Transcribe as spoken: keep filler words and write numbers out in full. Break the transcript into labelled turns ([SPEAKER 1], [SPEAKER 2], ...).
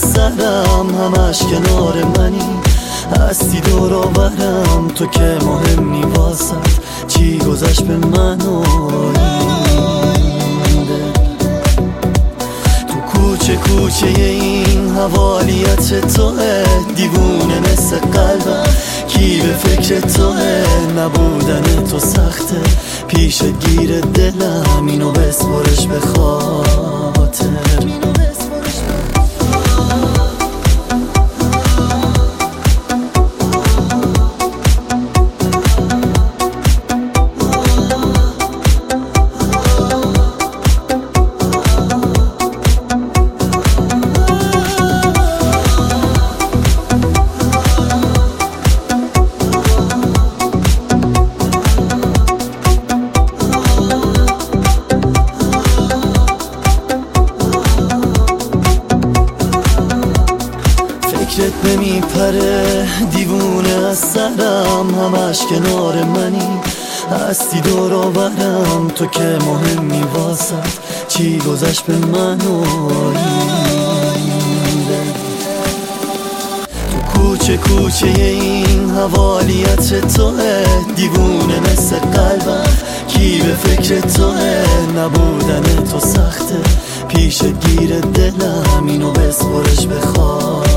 [SPEAKER 1] سرم همش کنار منی، هستی دور و برم تو که مهمی واسط، چی گذشت به من و این دل. تو کوچه کوچه این حوالیت توه، دیوونه مثل قلبم کی به فکر توه، نبودن تو سخته پیشت گیر دلم، اینو بسپرش به خاطر. فکرت نمیپره دیوونه از سرم، همش کنار منی، هستی دور و برم تو که مهمی واسط، چی گذشت به من و این دل. تو کوچه کوچه این حوالیت توه، دیوونه مثل قلبم کی به فکر توه، نبودن تو سخته پیشت گیر دلم، اینو بسپرش به خاطر.